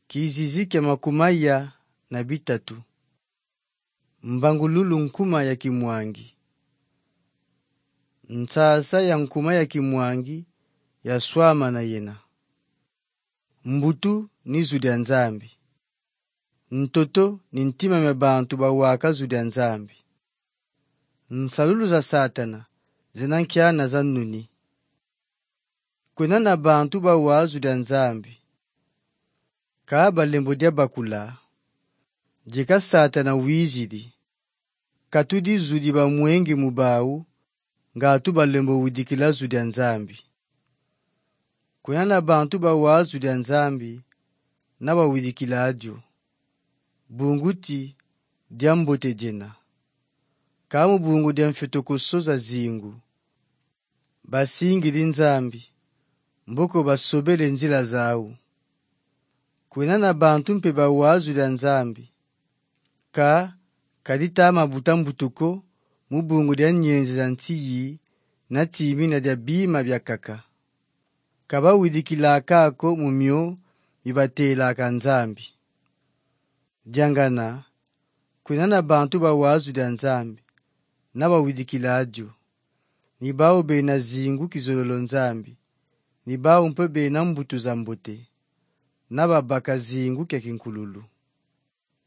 Kizizi kya makumaya na bitatu. Mbangululu nkuma ya kimwangi. Nsasa ya nkuma ya kimwangi ya swama na yena. Mbutu ni zudia nzambi. Ntoto ni ntima mya bantu bawaka zudia nzambi. Nsalulu za Satana zinankiana za nuni. Kwena na bantu bawa zudia nzambi. Kaaba lembo dia bakula. Jika Satana wijidi. Katudi zudi ba mwengi mubau. Ngatu balembo widikila zudia nzambi. Kwena na bantu bawa zudia nzambi. Naba widikila adio. Bunguti dia mbote jena. Kamu bungu dia mfetokosoza zingu. Basingili nzambi. Mboko basobele nzila zao. Kwena na bantu mpe bawazu dia nzambi. Kadita mabuta mbutuko mubungu dia nyenzi za ntiyi na timi na dia bima bya kaka. Kaba widikila akako mumyo mibatela aka nzambi. Diangana, kwena na bantu bawazu dia nzambi. Naba widikila adio. Nibao be na zingu kizololo nzambi. Nibao mpe be na mbutu za mbote. Naba baka zingu kya kinkululu.